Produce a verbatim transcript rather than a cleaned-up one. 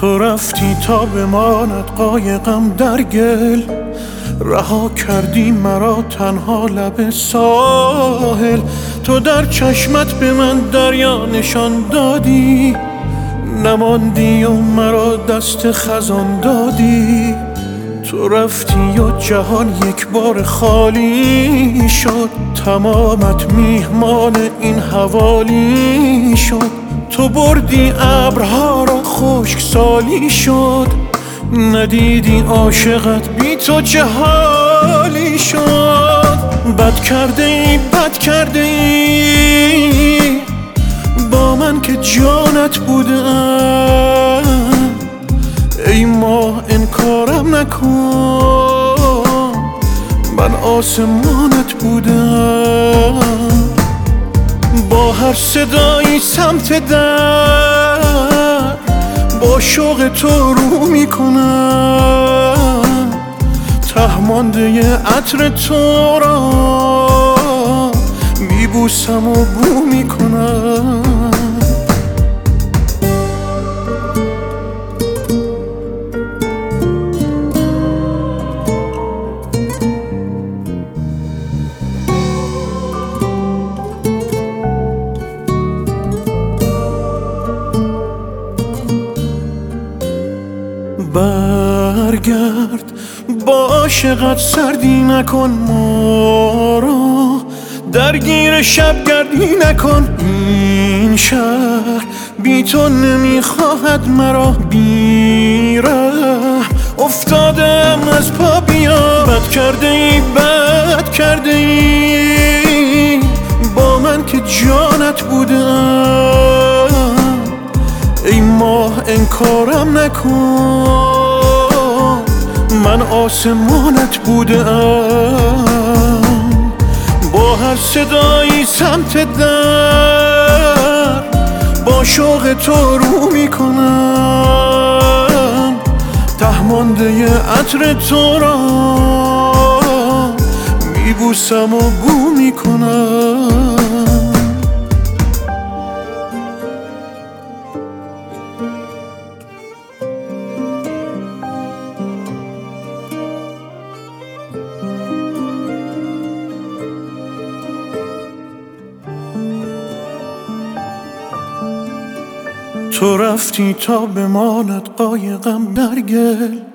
تو رفتی تا بماند قایقم در گل، رها کردی مرا تنها لب ساحل. تو در چشمت به من دریا نشان دادی، نماندی و مرا دست خزان دادی. تو رفتی و جهان یک بار خالی شد، تمامت میهمان این حوالی شد. تو بردی ابرها را خشک سالی شد، ندیدی عاشقت بی تو چه حالی شد. بد کرده ای بد کرده ای با من که جانت بودم، ای ماه انکارم نکن من آسمانت بودم. با هر صدایی سمت در با شوق تو رو میکنم، ته مانده عطر تو را میبوسم و بو میکنم. برگرد با عاشقت سردی نکن ما را، درگیر شب گردی نکن. این شهر بی تو نمیخواهد مرا، بی رحم افتادم از پا بیا. بد کرده ای بد کرده ای با من که جانت بودم، ای ماه انکارم نکن من آسمانت بودم. با هر صدایی سمت در با شوق تو رو میکنم، ته مانده عطر تو را میبوسم و بو میکنم. تو رفتی تا بماند قایقم در گل،